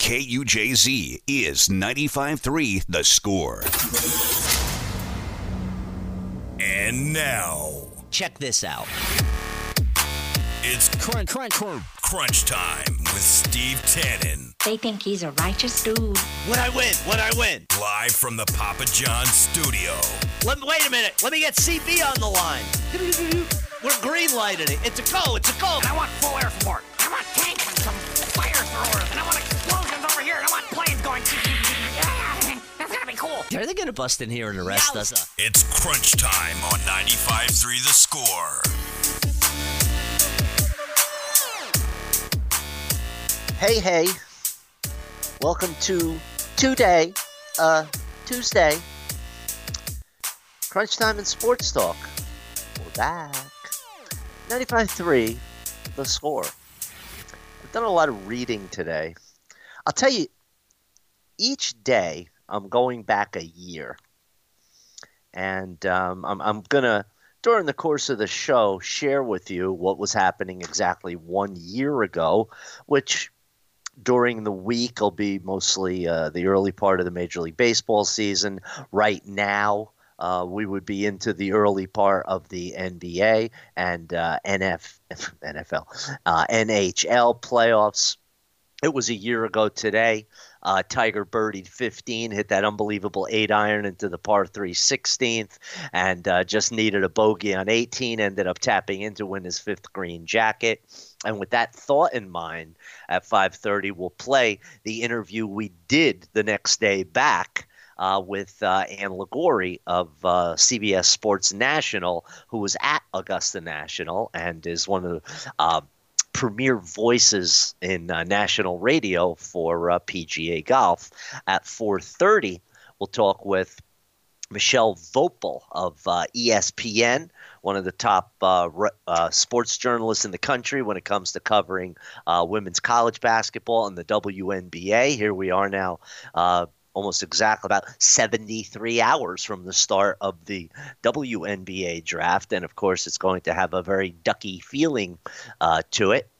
KUJZ is 95.3 The Score. And now, check this out. It's crunch time with Steve Tannen. They think he's a righteous dude. When I win. Live from the Papa John's studio. Wait a minute. Let me get CB on the line. We're green lighting it. It's a go. And I want full air support. I want tanks and some fire throwers. And I want explosions over here. And I want planes going. That's gonna be cool. Are they gonna bust in here and arrest us? It's crunch time on 95.3 The Score. Hey. Welcome to Tuesday. Crunch Time and Sports Talk. We're back. 95.3 The Score. I've done a lot of reading today. I'll tell you, each day I'm going back a year. And I'm going to, during the course of the show, share with you what was happening exactly 1 year ago, which during the week will be mostly the early part of the Major League Baseball season. Right now, we would be into the early part of the NBA and NHL playoffs. It was a year ago today. Tiger birdied 15, hit that unbelievable 8-iron into the par 3 16th, and just needed a bogey on 18, ended up tapping in to win his 5th green jacket. And with that thought in mind, at 5:30, we'll play the interview we did the next day back with Ann Liguori of CBS Sports National, who was at Augusta National and is one of the premier voices in national radio for PGA Golf. At 4:30, we'll talk with Michelle Vopel of ESPN, one of the top sports journalists in the country when it comes to covering women's college basketball and the WNBA. Here we are now almost exactly about 73 hours from the start of the WNBA draft. And, of course, it's going to have a very ducky feeling to it.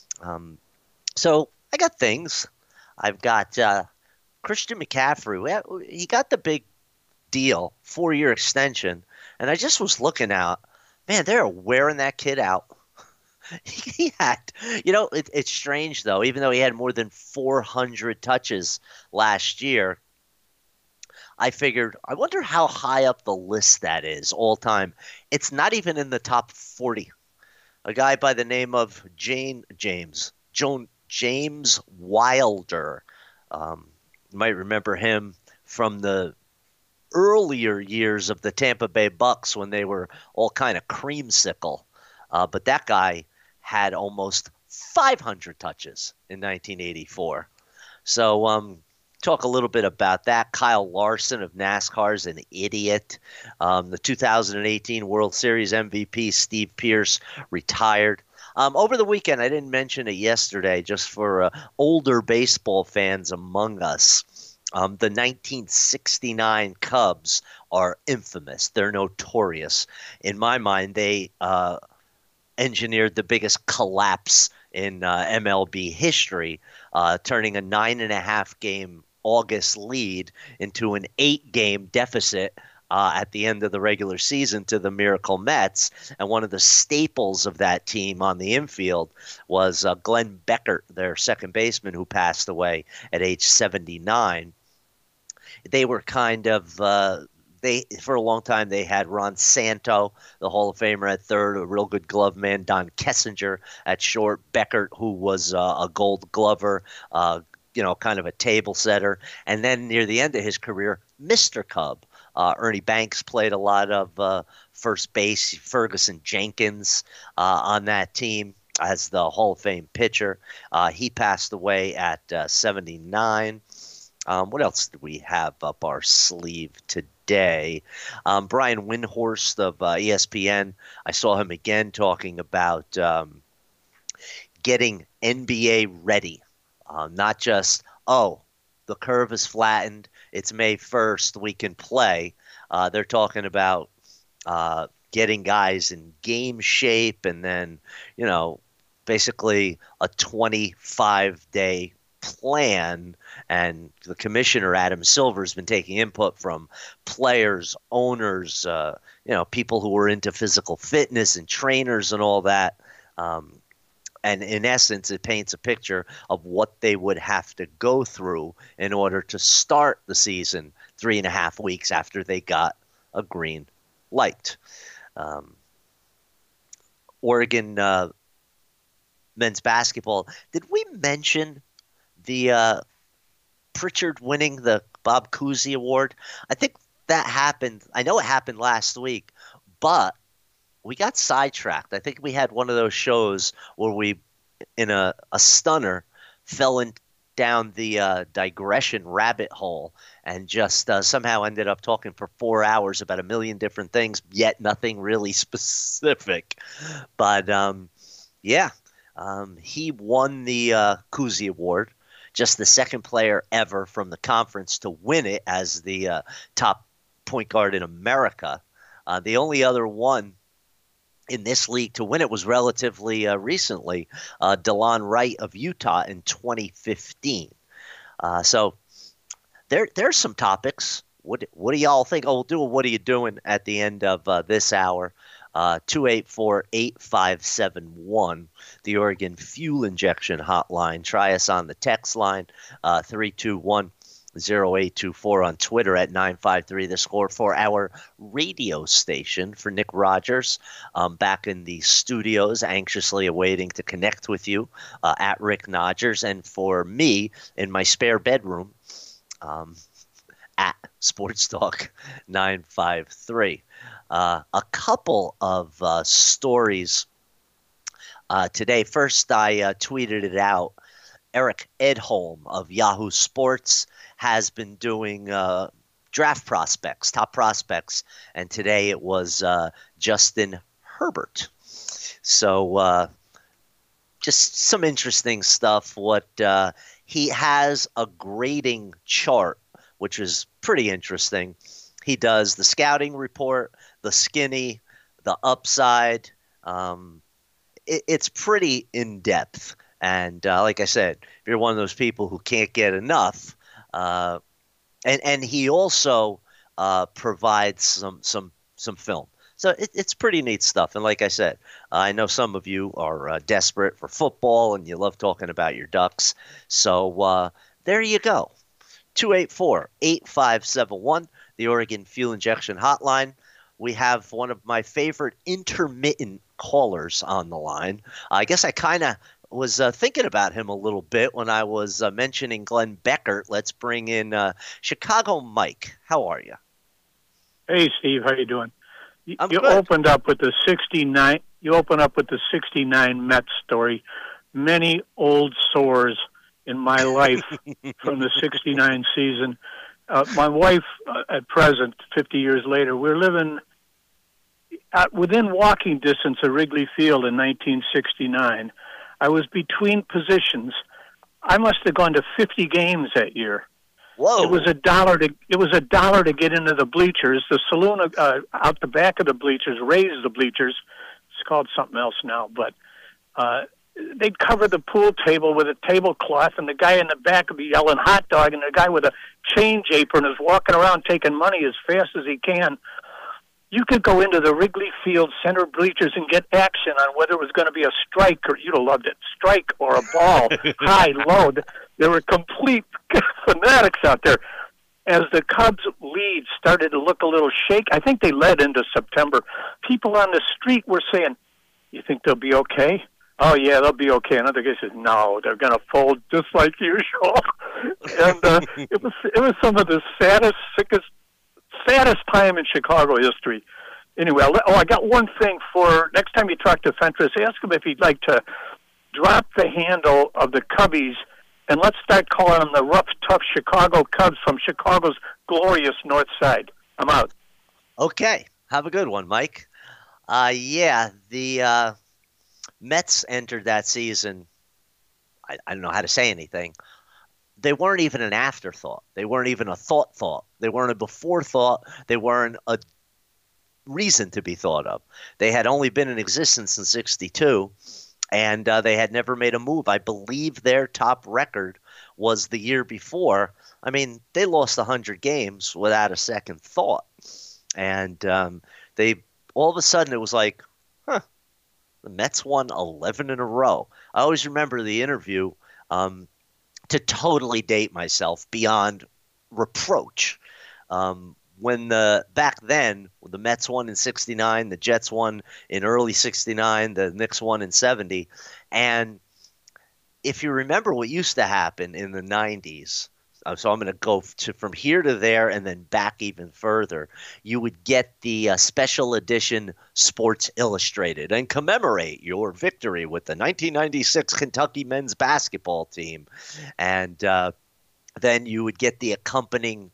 So I got things. I've got Christian McCaffrey. He got the big deal, 4-year extension. And I just was looking out. Man, they're wearing that kid out. He had, it's strange, though, even though he had more than 400 touches last year, I figured, I wonder how high up the list that is all time. It's not even in the top 40. A guy by the name of James Wilder. You might remember him from the earlier years of the Tampa Bay Bucks when they were all kind of creamsicle. But that guy had almost 500 touches in 1984. So talk a little bit about that. Kyle Larson of NASCAR is an idiot. The 2018 World Series MVP Steve Pearce retired. Over the weekend, I didn't mention it yesterday, just for older baseball fans among us. The 1969 Cubs are infamous. They're notorious. In my mind, they engineered the biggest collapse in MLB history, turning a 9.5-game August lead into an 8-game deficit at the end of the regular season to the Miracle Mets. And one of the staples of that team on the infield was Glenn Beckert, their second baseman, who passed away at age 79. They were kind of for a long time, they had Ron Santo, the Hall of Famer, at third, a real good glove man, Don Kessinger at short, Beckert, who was a Gold Glover, kind of a table setter. And then near the end of his career, Mr. Cub. Ernie Banks played a lot of first base, Ferguson Jenkins on that team as the Hall of Fame pitcher. He passed away at 79. What else did we have up our sleeve today? Brian Windhorst of ESPN. I saw him again talking about getting NBA ready. Not just, the curve is flattened, it's May 1st, we can play. They're talking about getting guys in game shape and then, basically a 25-day plan, and the commissioner, Adam Silver, has been taking input from players, owners, people who are into physical fitness and trainers and all that. And in essence, it paints a picture of what they would have to go through in order to start the season 3.5 weeks after they got a green light. Oregon men's basketball. Did we mention the Pritchard winning the Bob Cousy Award? I think that happened. I know it happened last week, but we got sidetracked. I think we had one of those shows where we, in a stunner, fell down the digression rabbit hole and just somehow ended up talking for 4 hours about a million different things, yet nothing really specific. But he won the Cousy Award, just the second player ever from the conference to win it as the top point guard in America. The only other one in this league to win it was relatively recently, DeLon Wright of Utah in 2015. So there's some topics. What do y'all think? Oh, we'll do a what are you doing at the end of this hour. 284-8571, the Oregon Fuel Injection Hotline. Try us on the text line, 321-0824, on Twitter at 953 The Score, for our radio station. For Nick Rogers, back in the studios, anxiously awaiting to connect with you, at Rick Nodgers, and for me in my spare bedroom, at Sports Talk 953. A couple of stories today. First, I tweeted it out. Eric Edholm of Yahoo Sports has been doing draft prospects, top prospects, and today it was Justin Herbert. So just some interesting stuff. He has a grading chart, which is pretty interesting. He does the scouting report, the skinny, the upside. It's pretty in-depth. And like I said, if you're one of those people who can't get enough, and he also provides some film. So it's pretty neat stuff. And like I said, I know some of you are desperate for football and you love talking about your Ducks. So there you go. 284-8571, the Oregon Fuel Injection Hotline. We have one of my favorite intermittent callers on the line. I guess I kind of was thinking about him a little bit when I was mentioning Glenn Beckert. Let's bring in Chicago Mike. How are you? Hey, Steve. How you doing? You good. opened up with the 69. You opened up with the 69 Mets story. Many old sores in my life from the 69 season. My wife, at present, 50 years later, we're living within walking distance of Wrigley Field in 1969. I was between positions. I must have gone to 50 games that year. Whoa! It was $1 to get into the bleachers. The saloon out the back of the bleachers raised the bleachers. It's called something else now, but they'd cover the pool table with a tablecloth, and the guy in the back would be yelling hot dog, and the guy with a change apron is walking around taking money as fast as he can. You could go into the Wrigley Field center bleachers and get action on whether it was going to be a strike, or you'd have loved it, strike or a ball, high, low. There were complete fanatics out there. As the Cubs' lead started to look a little shaky, I think they led into September, people on the street were saying, "You think they'll be okay?" "Oh, yeah, they'll be okay." Another guy says, "No, they're going to fold just like usual." And it was some of the saddest time in Chicago history. Anyway, I got one thing for next time you talk to Fentress. Ask him if he'd like to drop the handle of the Cubbies, and let's start calling them the rough, tough Chicago Cubs from Chicago's glorious north side. I'm out. Okay. Have a good one, Mike. The Mets entered that season, I don't know how to say anything. They weren't even an afterthought. They weren't even a thought. They weren't a before thought. They weren't a reason to be thought of. They had only been in existence in 62, and they had never made a move. I believe their top record was the year before. I mean, they lost 100 games without a second thought. And they all of a sudden it was like, huh, the Mets won 11 in a row. I always remember the interview, to totally date myself beyond reproach. Back then, the Mets won in 69, the Jets won in early 69, the Knicks won in 70. And if you remember what used to happen in the 90s, so I'm going to go from here to there and then back even further. You would get the special edition Sports Illustrated and commemorate your victory with the 1996 Kentucky men's basketball team. And then you would get the accompanying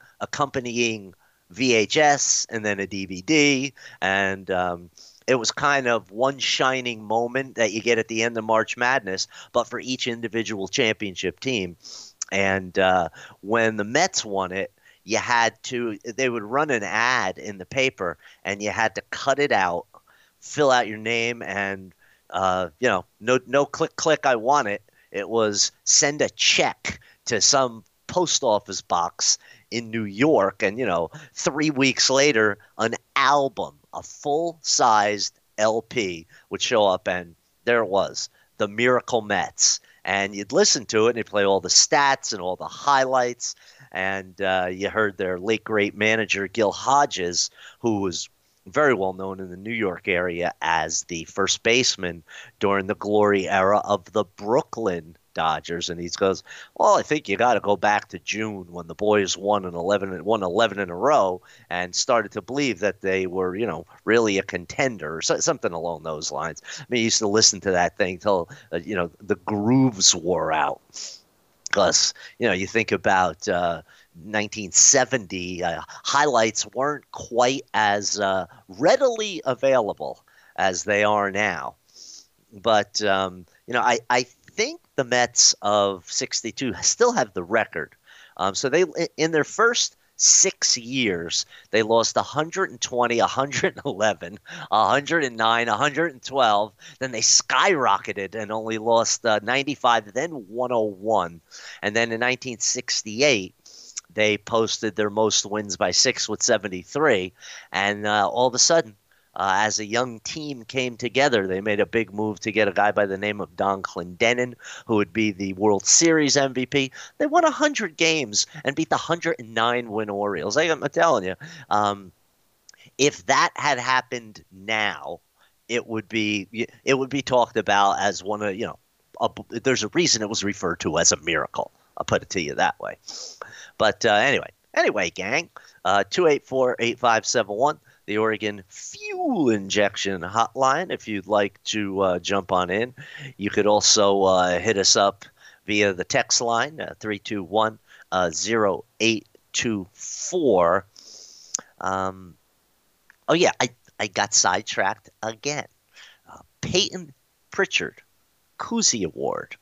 VHS and then a DVD. And it was kind of one shining moment that you get at the end of March Madness, but for each individual championship team. And when the Mets won it, they would run an ad in the paper and you had to cut it out, fill out your name and, no click, I want it. It was send a check to some post office box in New York. And, 3 weeks later, an album, a full-sized LP would show up and there it was, the Miracle Mets. And you'd listen to it, and they'd play all the stats and all the highlights. And you heard their late, great manager, Gil Hodges, who was very well known in the New York area as the first baseman during the glory era of the Brooklyn Dodgers. And he goes, well, I think you got to go back to June when the boys won 11 in a row and started to believe that they were, really a contender or something along those lines. I mean, I used to listen to that thing till, the grooves wore out. Because, you think about 1970, highlights weren't quite as readily available as they are now. But, I think the Mets of 62 still have the record. So they, in their first 6 years, they lost 120, 111, 109, 112. Then they skyrocketed and only lost 95, then 101. And then in 1968, they posted their most wins by 6 with 73. And all of a sudden, as a young team came together, they made a big move to get a guy by the name of Don Clendenin, who would be the World Series MVP. They won 100 games and beat the 109-win Orioles. I'm telling you, if that had happened now, it would be talked about as one of, there's a reason it was referred to as a miracle. I'll put it to you that way. But anyway, gang, 284-8571. The Oregon Fuel Injection Hotline, if you'd like to jump on in. You could also hit us up via the text line, 321-0824. I got sidetracked again. Peyton Pritchard, Cousy Award.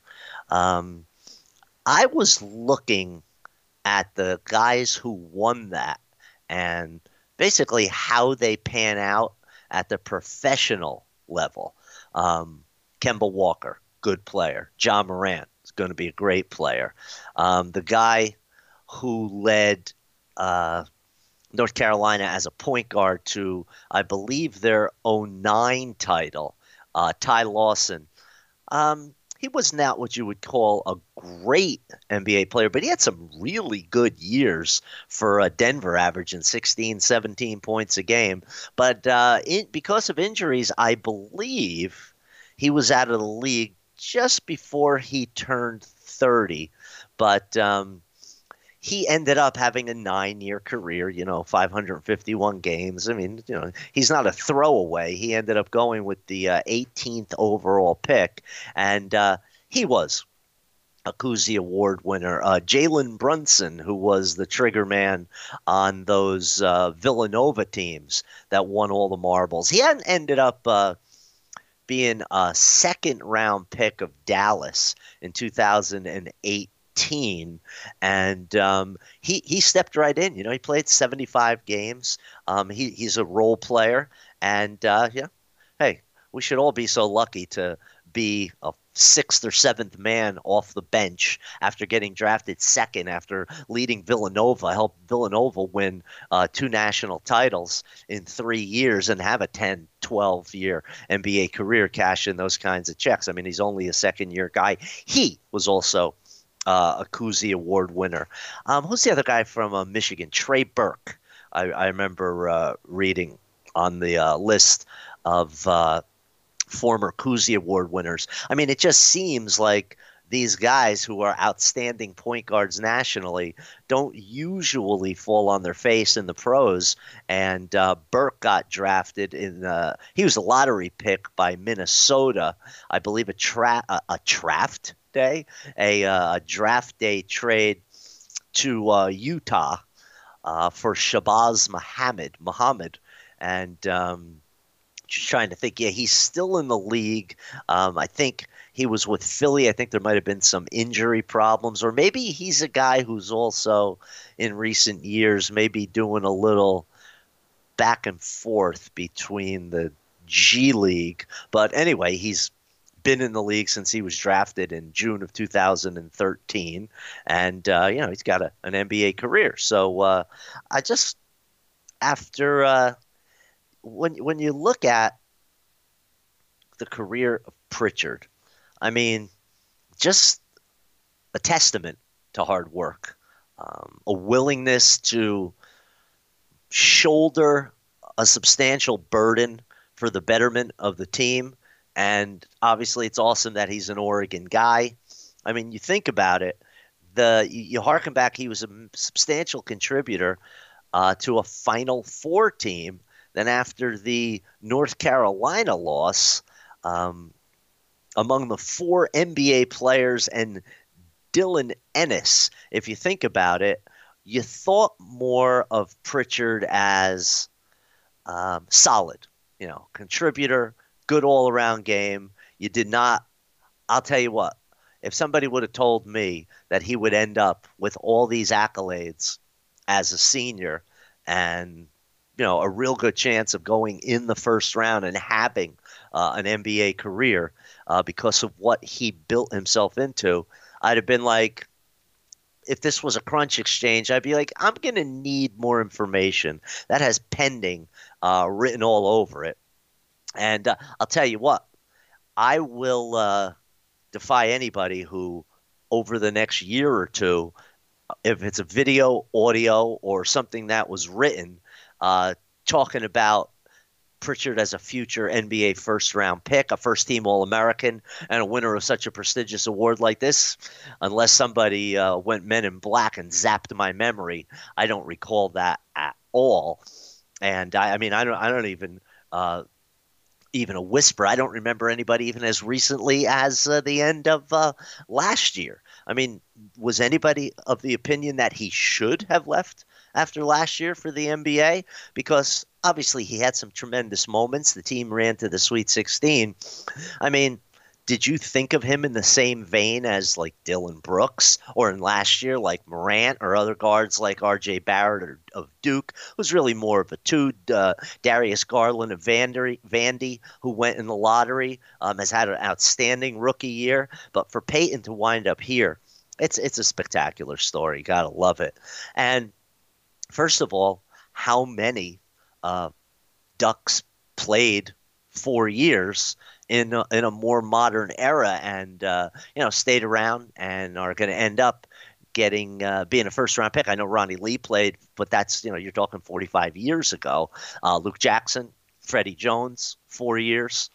I was looking at the guys who won that and basically how they pan out at the professional level. Kemba Walker, good player. John Morant is going to be a great player. The guy who led North Carolina as a point guard to, I believe, their 09 title, Ty Lawson. He was not what you would call a great NBA player, but he had some really good years for Denver, averaging 16, 17 points a game. But because of injuries, I believe he was out of the league just before he turned 30. But he ended up having a 9-year career, 551 games. I mean, he's not a throwaway. He ended up going with the 18th overall pick, and he was a Cousy Award winner. Jalen Brunson, who was the trigger man on those Villanova teams that won all the marbles. He hadn't ended up being a second-round pick of Dallas in 2008. And he stepped right in. He played 75 games. He's a role player, and hey, we should all be so lucky to be a sixth or seventh man off the bench after getting drafted second after leading Villanova, helped Villanova win 2 national titles in 3 years and have a 10, 12-year NBA career, cash in those kinds of checks. I mean, he's only a second-year guy. He was also a Cousy Award winner. Who's the other guy from Michigan? Trey Burke. I remember reading on the list of former Cousy Award winners. I mean, it just seems like these guys who are outstanding point guards nationally don't usually fall on their face in the pros. And Burke got drafted he was a lottery pick by Minnesota, I believe a draft day trade to Utah for Shabazz Muhammad. And just trying to think. Yeah, he's still in the league. I think he was with Philly. I think there might have been some injury problems, or maybe he's a guy who's also in recent years maybe doing a little back and forth between the G League. But anyway, he's been in the league since he was drafted in June of 2013, and he's got an NBA career. So I just after. When you look at the career of Pritchard, I mean, just a testament to hard work, a willingness to shoulder a substantial burden for the betterment of the team. And obviously it's awesome that he's an Oregon guy. I mean, you think about it, you harken back, he was a substantial contributor to a Final Four team. Then after the North Carolina loss, among the 4 NBA players and Dylan Ennis, if you think about it, you thought more of Pritchard as solid, contributor, good all-around game. You did not – I'll tell you what, if somebody would have told me that he would end up with all these accolades as a senior and – a real good chance of going in the first round and having an NBA career because of what he built himself into, I'd have been like, if this was a crunch exchange, I'd be like, I'm going to need more information. That has pending written all over it. And I'll tell you what, I will defy anybody who over the next year or two, if it's a video, audio, or something that was written, talking about Pritchard as a future NBA first-round pick, a first-team All-American, and a winner of such a prestigious award like this, unless somebody went Men in Black and zapped my memory, I don't recall that at all. And I don't even a whisper. I don't remember anybody even as recently as the end of last year. I mean, was anybody of the opinion that he should have left after last year for the NBA? Because obviously he had some tremendous moments. The team ran to the Sweet 16. I mean, did you think of him in the same vein as like Dylan Brooks, or in last year like Morant, or other guards like R.J. Barrett of Duke, who's really more of a two? Darius Garland of Vandy, who went in the lottery, has had an outstanding rookie year. But for Peyton to wind up here, it's a spectacular story. Gotta love it. And first of all, how many Ducks played 4 years in a more modern era and stayed around and are going to end up getting being a first round pick. I know Ronnie Lee played, but that's you're talking 45 years ago. Luke Jackson, Freddie Jones, 4 years,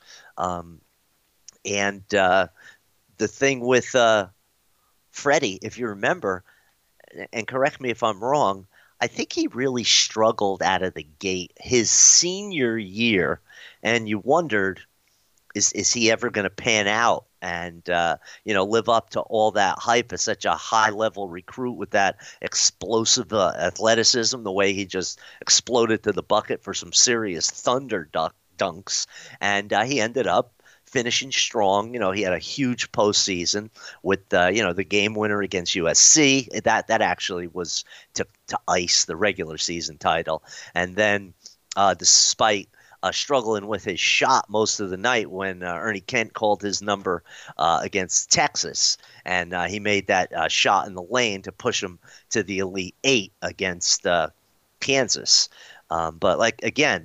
and the thing with Freddie, if you remember, and correct me if I'm wrong, I think he really struggled out of the gate his senior year, and you wondered, is he ever going to pan out and live up to all that hype as such a high-level recruit with that explosive athleticism, the way he just exploded to the bucket for some serious thunder dunks, and he ended up finishing strong. He had a huge postseason with the game winner against USC. That actually was to ice the regular season title. And then despite struggling with his shot most of the night when Ernie Kent called his number against Texas. And he made that shot in the lane to push him to the Elite Eight against Kansas. But, like, again,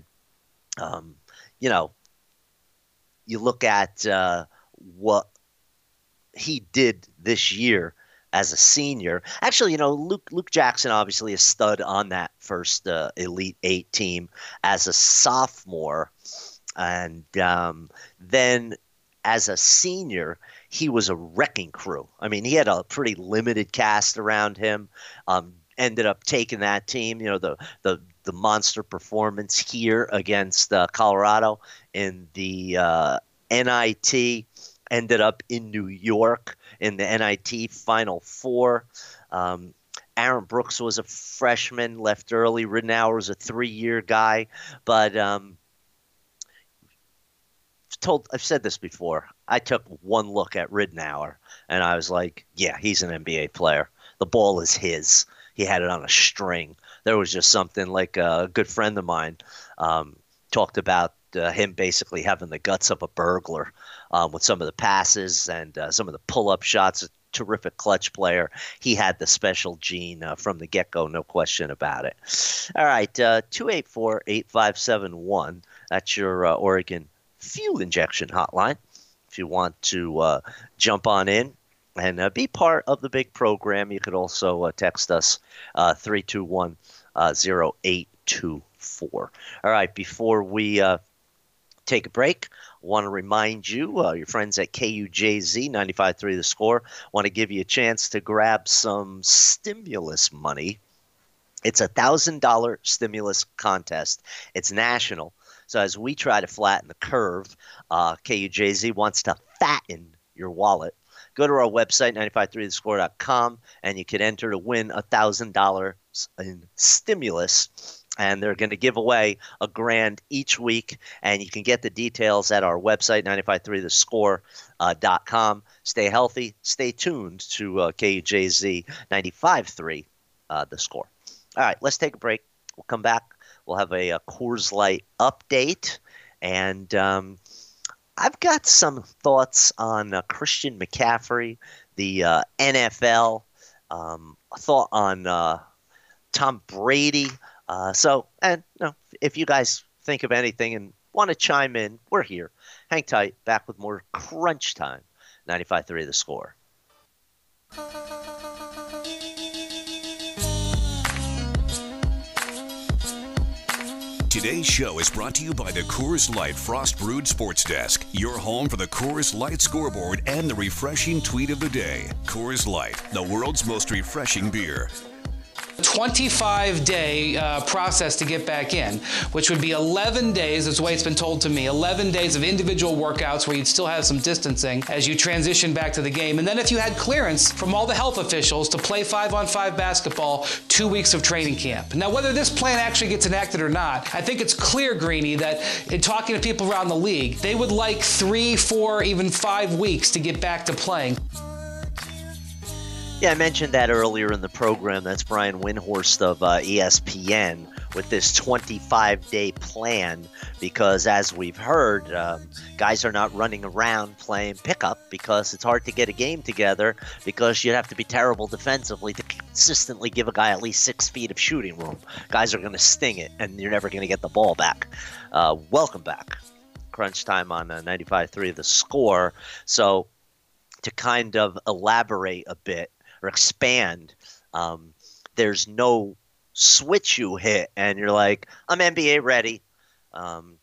you look at what he did this year as a senior. Actually, Luke Jackson obviously a stud on that first Elite Eight team as a sophomore. And then as a senior, he was a wrecking crew. I mean, he had a pretty limited cast around him. Ended up taking that team, the monster performance here against Colorado in the NIT. Ended up in New York in the NIT Final Four. Aaron Brooks was a freshman, left early. Ridenour was a 3-year guy. But I've said this before. I took one look at Ridenour, and I was like, yeah, he's an NBA player. The ball is his. He had it on a string. There was just something like a good friend of mine talked about him basically having the guts of a burglar with some of the passes and some of the pull-up shots. A terrific clutch player. He had the special gene from the get-go, no question about it. All right, 284-8571. That's your Oregon Fuel Injection hotline. If you want to jump on in and be part of the big program, you could also text us 321-0824. All right, before we take a break, I want to remind you, your friends at KUJZ 95.3 The Score want to give you a chance to grab some stimulus money. It's a $1,000 stimulus contest. It's national. So as we try to flatten the curve, KUJZ wants to fatten your wallet. Go to our website, 953thescore.com, and you can enter to win $1,000 in stimulus. And they're going to give away $1,000 each week. And you can get the details at our website, 953thescore.com. Stay healthy. Stay tuned to KUJZ 95.3 The Score. All right, let's take a break. We'll come back. We'll have a Coors Light update. And I've got some thoughts on Christian McCaffrey, the NFL, a thought on Tom Brady. If you guys think of anything and want to chime in, we're here. Hang tight. Back with more Crunch Time. 95.3 The Score. Today's show is brought to you by the Coors Light Frost Brewed Sports Desk, your home for the Coors Light scoreboard and the refreshing tweet of the day. Coors Light, the world's most refreshing beer. 25-day process to get back in, which would be 11 days, that's the way it's been told to me, 11 days of individual workouts where you'd still have some distancing as you transition back to the game. And then if you had clearance from all the health officials to play 5-on-5 basketball, 2 weeks of training camp. Now, whether this plan actually gets enacted or not, I think it's clear, Greeny, that in talking to people around the league, they would like 3, 4, even 5 weeks to get back to playing. Yeah, I mentioned that earlier in the program. That's Brian Windhorst of ESPN with this 25-day plan because, as we've heard, guys are not running around playing pickup because it's hard to get a game together because you'd have to be terrible defensively to consistently give a guy at least 6 feet of shooting room. Guys are going to sting it, and you're never going to get the ball back. Welcome back. Crunch Time on 95.3 The Score. So to kind of elaborate a bit, or expand, there's no switch you hit and you're like, I'm NBA ready. And,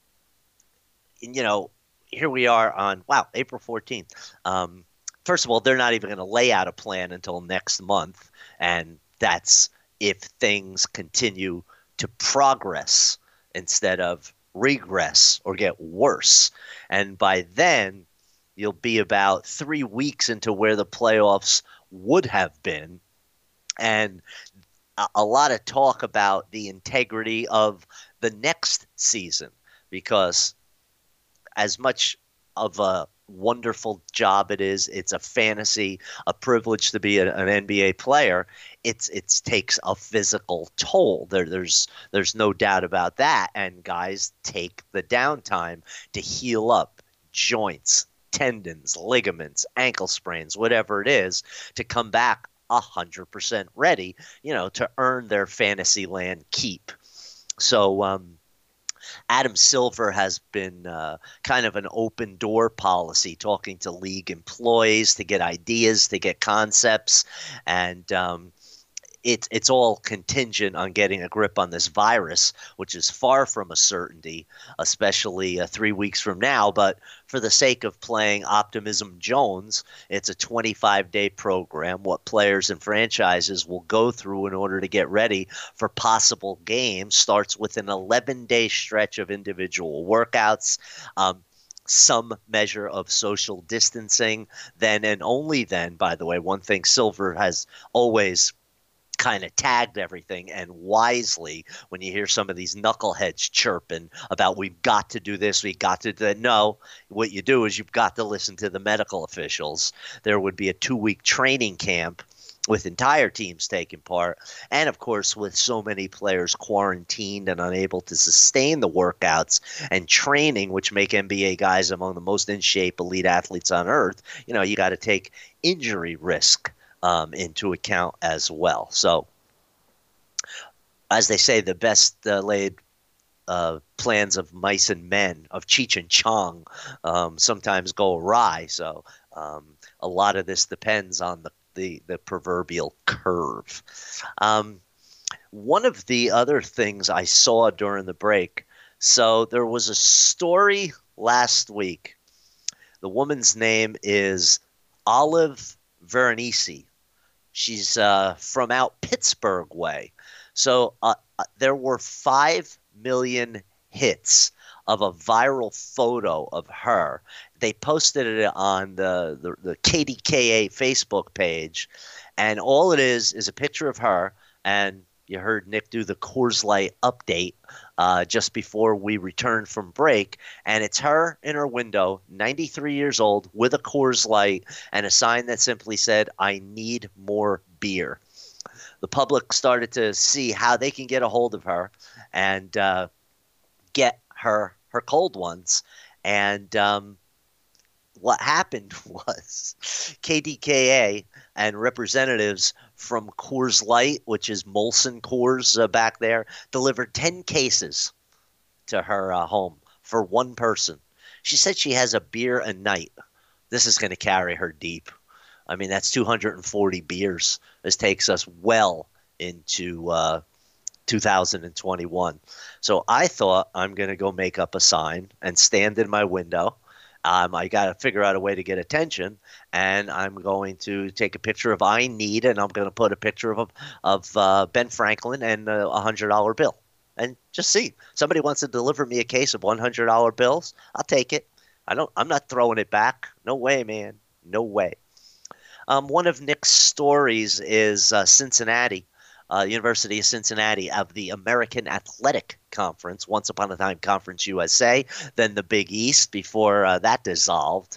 here we are on, April 14th. First of all, they're not even going to lay out a plan until next month. And that's if things continue to progress instead of regress or get worse. And by then, you'll be about 3 weeks into where the playoffs would have been, and a lot of talk about the integrity of the next season, because as much of a wonderful job it is. It's a fantasy, a privilege to be an NBA player. It takes a physical toll. There's no doubt about that. And guys take the downtime to heal up joints, tendons, ligaments, ankle sprains, whatever it is, to come back 100% ready, to earn their fantasy land keep. So, Adam Silver has been kind of an open door policy, talking to league employees to get ideas, to get concepts, and it's all contingent on getting a grip on this virus, which is far from a certainty, especially 3 weeks from now. But for the sake of playing Optimism Jones, it's a 25-day program, what players and franchises will go through in order to get ready for possible games. Starts with an 11-day stretch of individual workouts, some measure of social distancing, then and only then, by the way, one thing Silver has always kind of tagged everything, and wisely, when you hear some of these knuckleheads chirping about we've got to do this, we got to do that. No, what you do is you've got to listen to the medical officials. There would be a 2-week training camp with entire teams taking part. And of course, with so many players quarantined and unable to sustain the workouts and training, which make NBA guys among the most in shape elite athletes on earth, you got to take injury risk into account as well. So, as they say, the best laid plans of mice and men, of Cheech and Chong, sometimes go awry. So, a lot of this depends on the proverbial curve. One of the other things I saw during the break, so there was a story last week. The woman's name is Olive Veronese. She's from out Pittsburgh way. So there were 5 million hits of a viral photo of her. They posted it on the KDKA Facebook page. And all it is a picture of her. And you heard Nick do the Coors Light update just before we returned from break. And it's her in her window, 93 years old, with a Coors Light and a sign that simply said, "I need more beer." The public started to see how they can get a hold of her and get her cold ones. And what happened was KDKA and representatives from Coors Light, which is Molson Coors back there, delivered 10 cases to her home for one person. She said she has a beer a night. This is going to carry her deep. I mean, that's 240 beers. This takes us well into 2021. So I thought, I'm going to go make up a sign and stand in my window. I got to figure out a way to get attention, and I'm going to take a picture of I Need, and I'm going to put a picture of Ben Franklin and a $100 bill, and just see. Somebody wants to deliver me a case of $100 bills, I'll take it. I'm not throwing it back. No way, man. No way. One of Nick's stories is Cincinnati. University of Cincinnati of the American Athletic Conference, once upon a time Conference USA, then the Big East before that dissolved,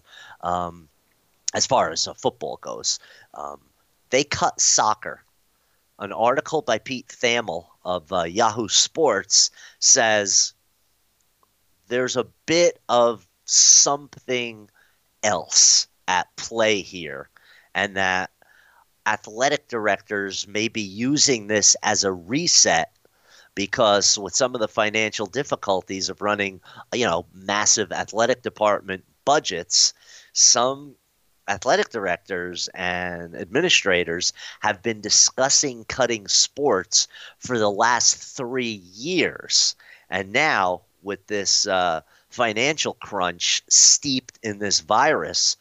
as far as football goes. They cut soccer. An article by Pete Thamel of Yahoo Sports says there's a bit of something else at play here, and that athletic directors may be using this as a reset, because with some of the financial difficulties of running, massive athletic department budgets, some athletic directors and administrators have been discussing cutting sports for the last 3 years. And now with this financial crunch steeped in this virus,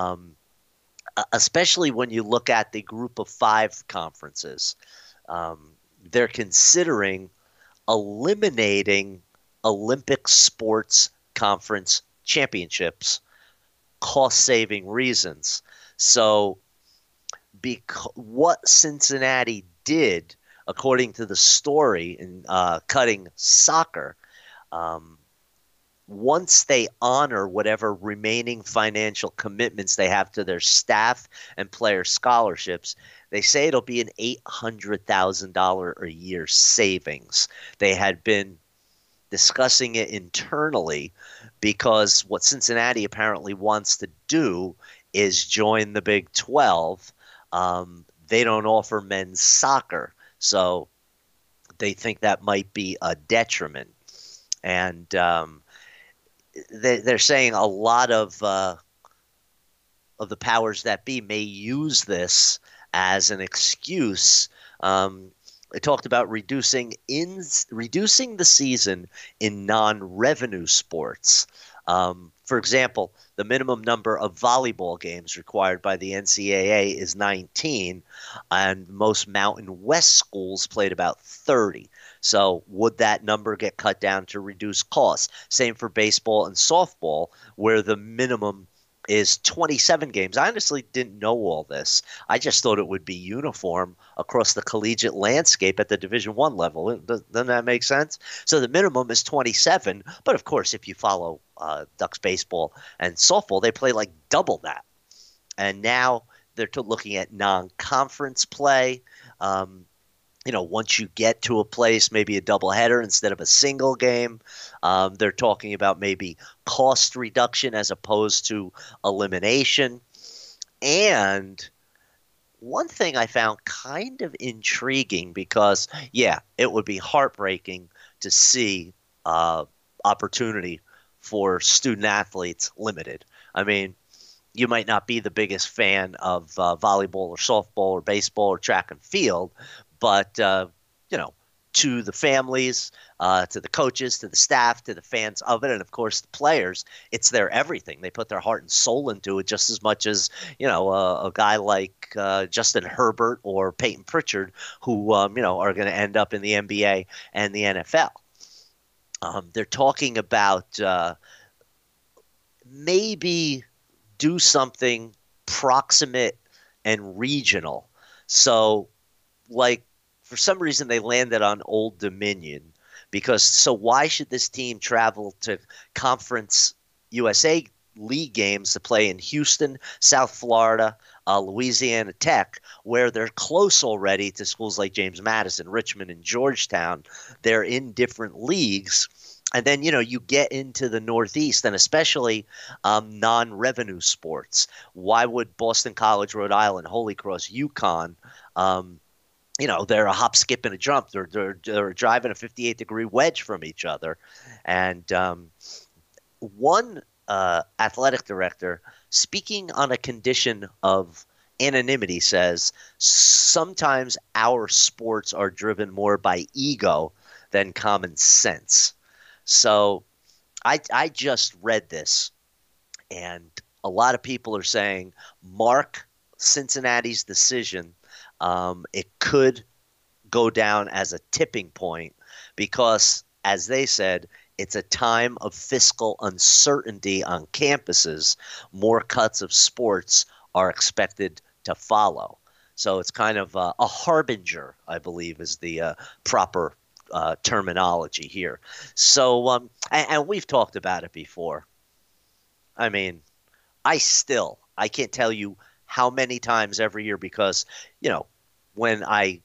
especially when you look at the Group of 5 conferences, they're considering eliminating Olympic sports conference championships, cost-saving reasons. So what Cincinnati did, according to the story in cutting soccer, once they honor whatever remaining financial commitments they have to their staff and player scholarships, they say it'll be an $800,000 a year savings. They had been discussing it internally because what Cincinnati apparently wants to do is join the Big 12. They don't offer men's soccer, so they think that might be a detriment. And they're saying a lot of the powers that be may use this as an excuse. They talked about reducing the season in non-revenue sports. For example, the minimum number of volleyball games required by the NCAA is 19, and most Mountain West schools played about 30. So would that number get cut down to reduce costs? Same for baseball and softball, where the minimum is 27 games. I honestly didn't know all this. I just thought it would be uniform across the collegiate landscape at the Division I level. Doesn't that make sense? So the minimum is 27, but of course, if you follow Ducks baseball and softball, they play like double that. And now they're looking at non-conference play. Once you get to a place, maybe a doubleheader instead of a single game. They're talking about maybe cost reduction as opposed to elimination. And one thing I found kind of intriguing because, it would be heartbreaking to see opportunity for student athletes limited. I mean, you might not be the biggest fan of volleyball or softball or baseball or track and field, but, to the families, to the coaches, to the staff, to the fans of it, and, of course, the players, it's their everything. They put their heart and soul into it just as much as, a guy like Justin Herbert or Peyton Pritchard who, are going to end up in the NBA and the NFL. They're talking about maybe do something proximate and regional. So, for some reason they landed on Old Dominion so why should this team travel to Conference USA League games to play in Houston, South Florida, Louisiana Tech, where they're close already to schools like James Madison, Richmond, and Georgetown? They're in different leagues. And then, you get into the Northeast and especially non-revenue sports. Why would Boston College, Rhode Island, Holy Cross, UConn, they're a hop, skip, and a jump. They're driving a 58-degree wedge from each other. And one athletic director, speaking on a condition of anonymity, says sometimes our sports are driven more by ego than common sense. So I just read this, and a lot of people are saying, mark Cincinnati's decision. It could go down as a tipping point because, as they said, it's a time of fiscal uncertainty on campuses. More cuts of sports are expected to follow. So it's kind of a harbinger, I believe, is the proper terminology here. So, and we've talked about it before. I mean, I can't tell you how many times every year because, when I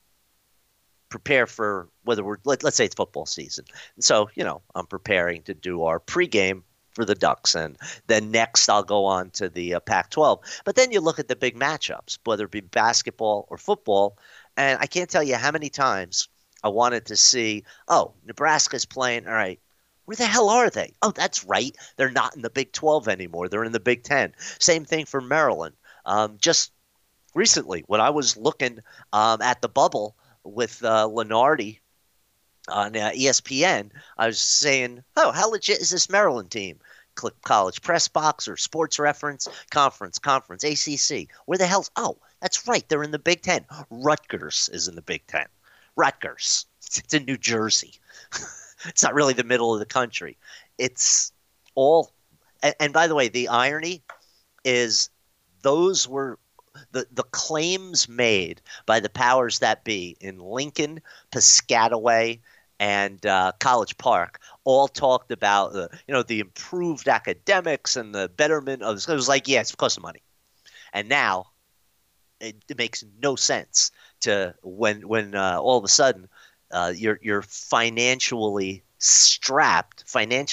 prepare for whether let's say it's football season. And so, I'm preparing to do our pregame for the Ducks. And then next I'll go on to the Pac-12. But then you look at the big matchups, whether it be basketball or football. And I can't tell you how many times I wanted to see, Nebraska's playing. All right. Where the hell are they? Oh, that's right. They're not in the Big 12 anymore. They're in the Big 10. Same thing for Maryland. Just recently, when I was looking at the bubble with Lenardi on ESPN, I was saying, how legit is this Maryland team? Click College Press Box or Sports Reference, Conference, ACC. Where the hell's – that's right. They're in the Big 10. Rutgers is in the Big 10. Rutgers. It's in New Jersey. It's not really the middle of the country. It's all – and by the way, the irony is those were the claims made by the powers that be in Lincoln, Piscataway, and College Park all talked about the improved academics and the betterment of. It was like, yeah, it's because of money, and now it makes no sense to when all of a sudden you're financially strapped.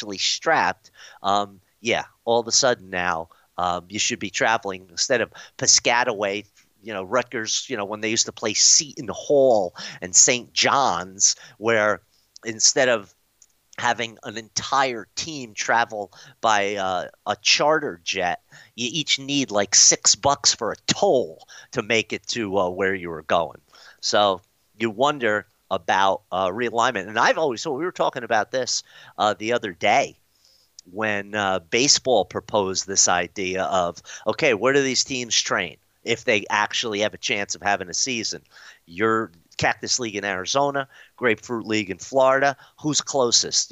Yeah, all of a sudden now you should be traveling instead of Piscataway. Rutgers, when they used to play Seton Hall and St. John's, where instead of having an entire team travel by a charter jet, you each need like $6 for a toll to make it to where you were going. So you wonder about realignment. And I've always thought, we were talking about this the other day when baseball proposed this idea of, okay, where do these teams train if they actually have a chance of having a season? Your Cactus League in Arizona, Grapefruit League in Florida. Who's closest?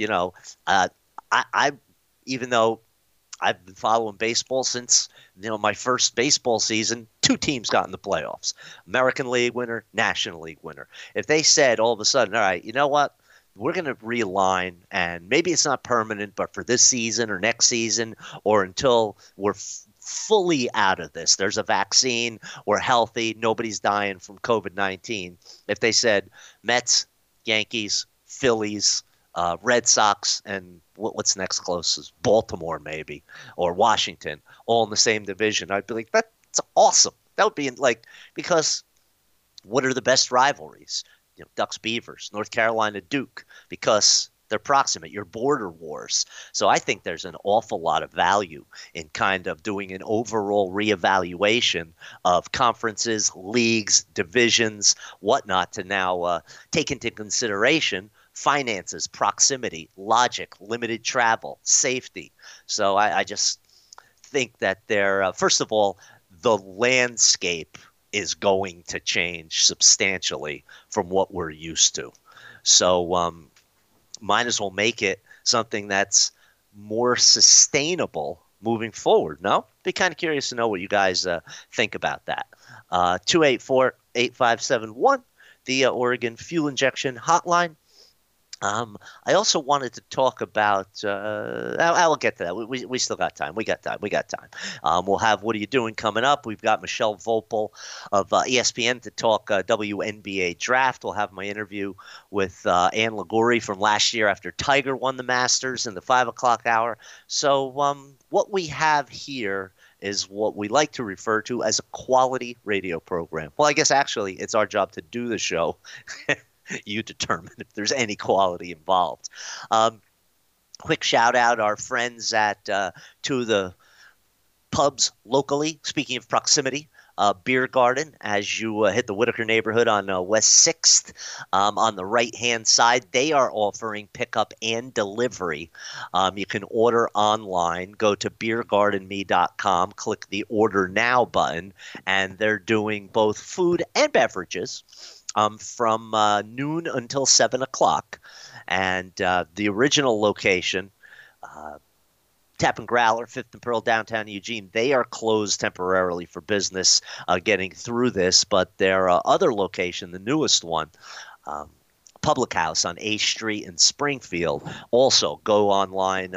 I even though I've been following baseball since my first baseball season, 2 teams got in the playoffs: American League winner, National League winner. If they said all of a sudden, all right, you know what? We're going to realign, and maybe it's not permanent, but for this season or next season or until we're fully out of this, there's a vaccine, we're healthy, nobody's dying from COVID-19. If they said Mets, Yankees, Phillies, Red Sox, and what's next closest? Baltimore maybe, or Washington, all in the same division, I'd be like, that's awesome. That would be because what are the best rivalries? Ducks, Beavers, North Carolina, Duke, because they're proximate. Your border wars. So I think there's an awful lot of value in kind of doing an overall reevaluation of conferences, leagues, divisions, whatnot, to now take into consideration finances, proximity, logic, limited travel, safety. So I just think that first of all, the landscape is going to change substantially from what we're used to. So might as well make it something that's more sustainable moving forward. No? Be kind of curious to know what you guys think about that. 284-8571, the Oregon Fuel Injection Hotline. I also wanted to talk about I'll get to that. We still got time. We got time. We'll have What Are You Doing coming up. We've got Michelle Vopel of ESPN to talk WNBA draft. We'll have my interview with Ann Liguori from last year after Tiger won the Masters in the 5 o'clock hour. So what we have here is what we like to refer to as a quality radio program. Well, I guess actually it's our job to do the show. You determine if there's any quality involved. Quick shout out our friends at 2 of the pubs locally. Speaking of proximity, Beer Garden, as you hit the Whitaker neighborhood on West 6th, on the right-hand side, they are offering pickup and delivery. You can order online. Go to beergardenme.com, click the Order Now button, and they're doing both food and beverages from noon until 7 o'clock. And the original location, Tap and Growler, 5th and Pearl, downtown Eugene, they are closed temporarily for business getting through this. But their other location, the newest one, Public House on A Street in Springfield, also go online,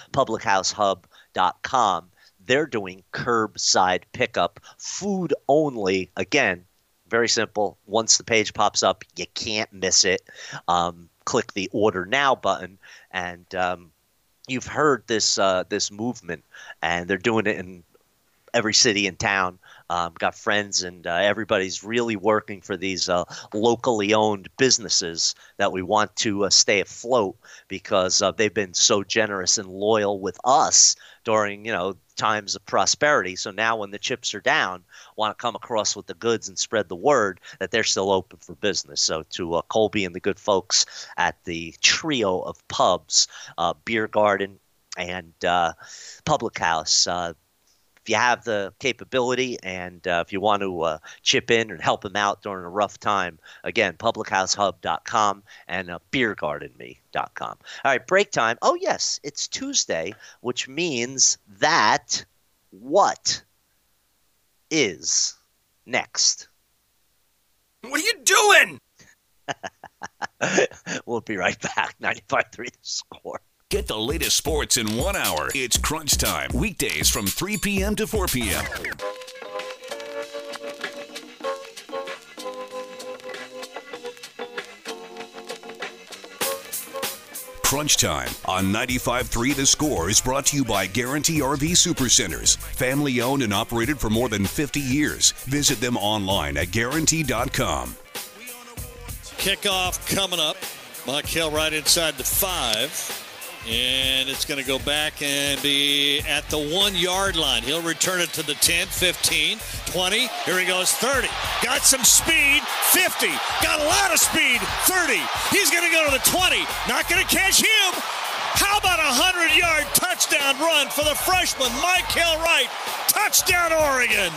publichousehub.com. They're doing curbside pickup, food only, again, very simple. Once the page pops up, you can't miss it. Click the Order Now button, and you've heard this movement, and they're doing it in every city and town. Got friends, and everybody's really working for these locally owned businesses that we want to stay afloat because they've been so generous and loyal with us during times of prosperity. So now when the chips are down, want to come across with the goods and spread the word that they're still open for business. So to Colby and the good folks at the trio of pubs, Beer Garden and Public House, if you have the capability and if you want to chip in and help them out during a rough time, again, publichousehub.com and beergardenme.com. All right, break time. Oh, yes, it's Tuesday, which means that what is next? What are you doing? We'll be right back. 95.3 The Score. Get the latest sports in 1 hour. It's Crunch Time. Weekdays from 3 p.m. to 4 p.m. Crunch Time on 95.3 The Score is brought to you by Guarantee RV Supercenters. Family owned and operated for more than 50 years. Visit them online at guarantee.com. Kickoff coming up. Mykel right inside the 5. And it's going to go back and be at the 1 yard line. He'll return it to the 10, 15, 20. Here he goes, 30. Got some speed, 50. Got a lot of speed, 30. He's going to go to the 20. Not going to catch him. How about a 100-yard touchdown run for the freshman, Mykel Wright? Touchdown, Oregon.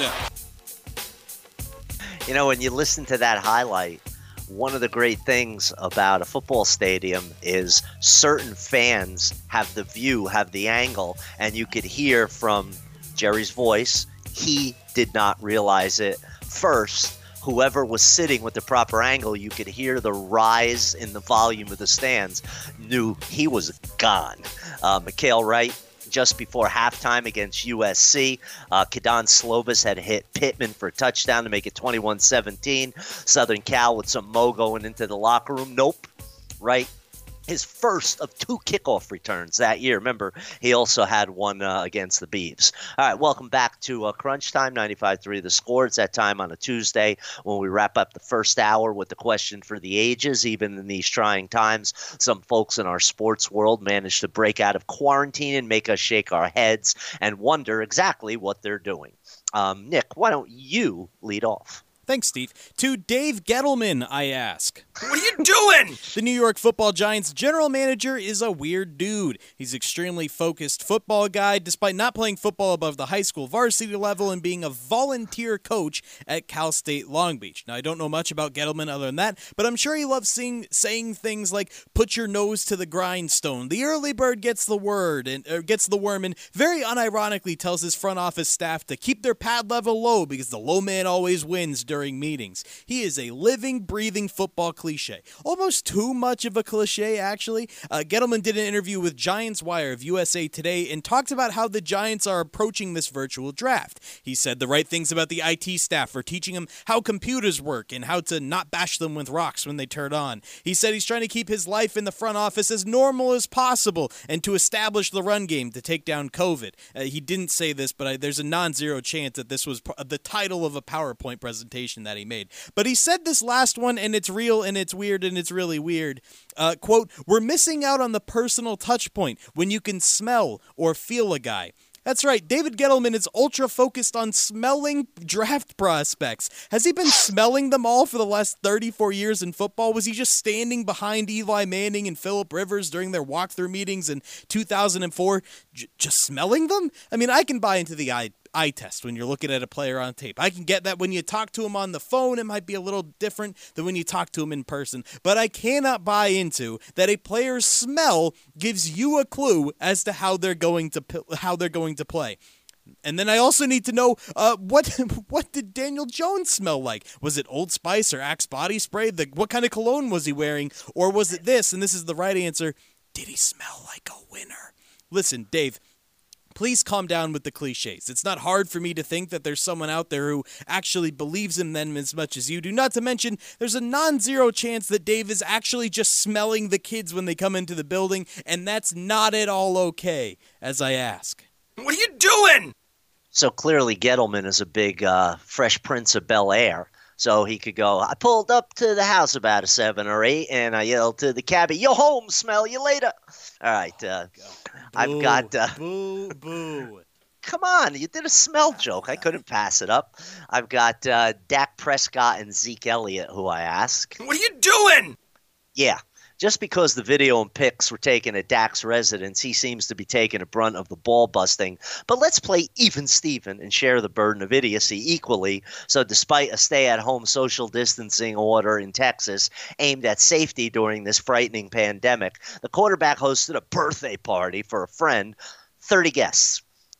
You know, when you listen to that highlight, one of the great things about a football stadium is certain fans have the view, have the angle, and you could hear from Jerry's voice, he did not realize it first. Whoever was sitting with the proper angle, you could hear the rise in the volume of the stands, knew he was gone. Mykel Wright, just before halftime against USC. Kedon Slovis had hit Pittman for a touchdown to make it 21-17. Southern Cal with some mo going into the locker room. Nope. Right. His first of 2 kickoff returns that year. Remember, he also had one against the Beavs. All right, welcome back to Crunch Time, 95.3 The Score. It's that time on a Tuesday when we wrap up the first hour with the question for the ages. Even in these trying times, some folks in our sports world manage to break out of quarantine and make us shake our heads and wonder exactly what they're doing. Nick, why don't you lead off? Thanks, Steve. To Dave Gettleman, I ask. What are you doing? The New York Football Giants general manager is a weird dude. He's extremely focused football guy, despite not playing football above the high school varsity level and being a volunteer coach at Cal State Long Beach. Now, I don't know much about Gettleman other than that, but I'm sure he loves saying things like, put your nose to the grindstone. The early bird gets the worm, and very unironically tells his front office staff to keep their pad level low because the low man always wins during meetings. He is a living, breathing football cliche. Almost too much of a cliche, actually. Gettleman did an interview with Giants Wire of USA Today and talked about how the Giants are approaching this virtual draft. He said the right things about the IT staff for teaching him how computers work and how to not bash them with rocks when they turn on. He said he's trying to keep his life in the front office as normal as possible and to establish the run game to take down COVID. He didn't say this, but there's a non-zero chance that this was the title of a PowerPoint presentation that he made. But he said this last one, and it's real, and it's weird, and it's really weird. Quote, we're missing out on the personal touch point when you can smell or feel a guy. That's right, David Gettleman is ultra-focused on smelling draft prospects. Has he been smelling them all for the last 34 years in football? Was he just standing behind Eli Manning and Phillip Rivers during their walkthrough meetings in 2004, just smelling them? I mean, I can buy into the eye test when you're looking at a player on tape. I can get that when you talk to him on the phone, it might be a little different than when you talk to him in person. But I cannot buy into that a player's smell gives you a clue as to how they're going to play. And then I also need to know what did Daniel Jones smell like? Was it Old Spice or Axe body spray? What kind of cologne was he wearing? Or was it this? And this is the right answer. Did he smell like a winner? Listen, Dave, please calm down with the cliches. It's not hard for me to think that there's someone out there who actually believes in them as much as you do. Not to mention, there's a non-zero chance that Dave is actually just smelling the kids when they come into the building, and that's not at all okay, as I ask. What are you doing? So clearly Gettleman is a big Fresh Prince of Bel-Air. So he could go, I pulled up to the house about a 7 or 8, and I yelled to the cabbie, yo home, smell you later. All right. I've got... Boo, boo. Come on, you did a smell joke. I couldn't pass it up. I've got Dak Prescott and Zeke Elliott, who I ask. What are you doing? Yeah. Just because the video and pics were taken at Dak's residence, he seems to be taking a brunt of the ball busting. But let's play even Steven and share the burden of idiocy equally. So despite a stay-at-home social distancing order in Texas aimed at safety during this frightening pandemic, the quarterback hosted a birthday party for a friend, 30 guests.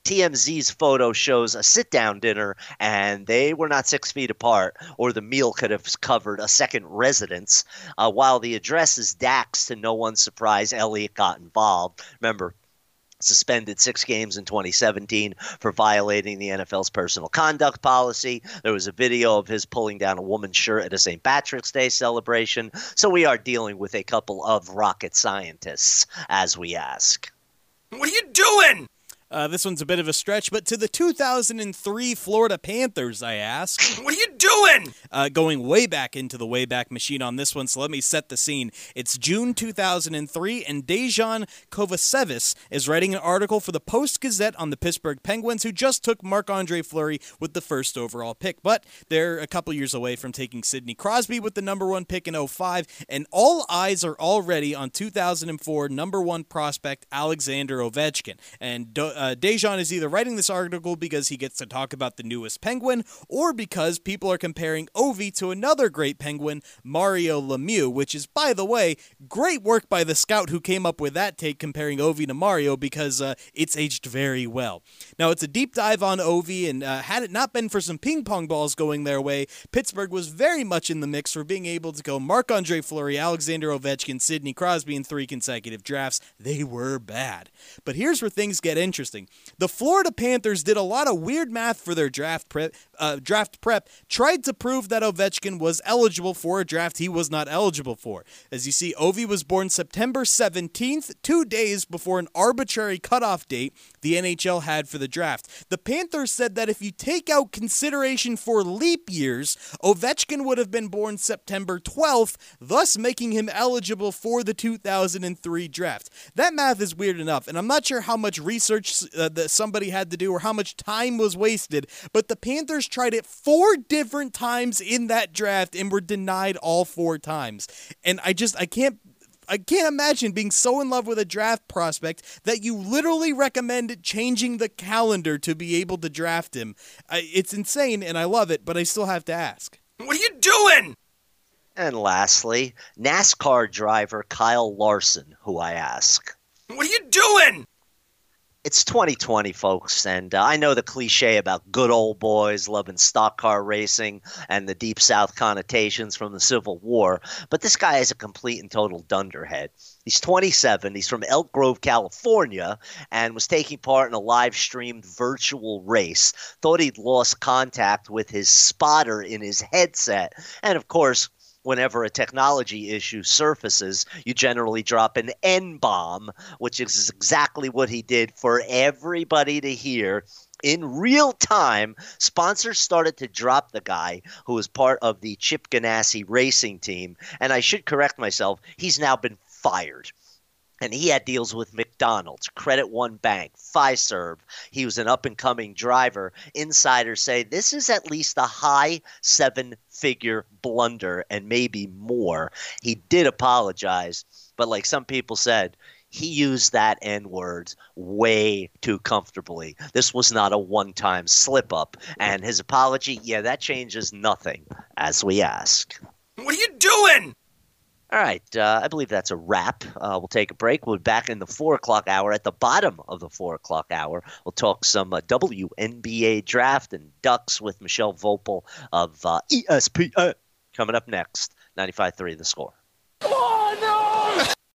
TMZ's photo shows a sit-down dinner, and they were not 6 feet apart, or the meal could have covered a second residence. While the address is Dax, to no one's surprise, Elliott got involved. Remember, suspended 6 games in 2017 for violating the NFL's personal conduct policy. There was a video of his pulling down a woman's shirt at a St. Patrick's Day celebration. So we are dealing with a couple of rocket scientists, as we ask. What are you doing? This one's a bit of a stretch, but to the 2003 Florida Panthers, I ask. What are you doing? Going way back into the Wayback Machine on this one, so let me set the scene. It's June 2003, and Dejan Kovacevic is writing an article for the Post-Gazette on the Pittsburgh Penguins, who just took Marc-Andre Fleury with the first overall pick. But they're a couple years away from taking Sidney Crosby with the number 1 pick in 2005, and all eyes are already on 2004 number 1 prospect Alexander Ovechkin. And Dejan is either writing this article because he gets to talk about the newest Penguin, or because people are comparing Ovi to another great Penguin, Mario Lemieux, which is, by the way, great work by the scout who came up with that take comparing Ovi to Mario, because it's aged very well. Now, it's a deep dive on Ovi, and had it not been for some ping pong balls going their way, Pittsburgh was very much in the mix for being able to go Marc-Andre Fleury, Alexander Ovechkin, Sidney Crosby in 3 consecutive drafts. They were bad. But here's where things get interesting. The Florida Panthers did a lot of weird math for their draft prep, tried to prove that Ovechkin was eligible for a draft he was not eligible for. As you see, Ovi was born September 17th, 2 days before an arbitrary cutoff date the NHL had for the draft. The Panthers said that if you take out consideration for leap years, Ovechkin would have been born September 12th, thus making him eligible for the 2003 draft. That math is weird enough, and I'm not sure how much research that somebody had to do or how much time was wasted, but the Panthers tried it 4 different times in that draft and were denied all 4 times. And I can't imagine being so in love with a draft prospect that you literally recommend changing the calendar to be able to draft him. It's insane, and I love it, but I still have to ask. What are you doing? And lastly, NASCAR driver Kyle Larson, who I ask. What are you doing? It's 2020, folks, and I know the cliche about good old boys loving stock car racing and the Deep South connotations from the Civil War, but this guy is a complete and total dunderhead. He's 27, he's from Elk Grove, California, and was taking part in a live-streamed virtual race. Thought he'd lost contact with his spotter in his headset, and of course, whenever a technology issue surfaces, you generally drop an N-bomb, which is exactly what he did for everybody to hear. In real time, sponsors started to drop the guy who was part of the Chip Ganassi racing team. And I should correct myself, he's now been fired. And he had deals with McDonald's, Credit One Bank, Fiserv. He was an up-and-coming driver. Insiders say this is at least a high 7-figure blunder and maybe more. He did apologize, but like some people said, he used that N-word way too comfortably. This was not a one-time slip-up. And his apology, that changes nothing, as we ask. What are you doing? All right, I believe that's a wrap. We'll take a break. We'll be back in the 4 o'clock hour. At the bottom of the 4 o'clock hour, we'll talk some WNBA draft and Ducks with Michelle Vopel of ESPN. Coming up next, 95.3 The Score.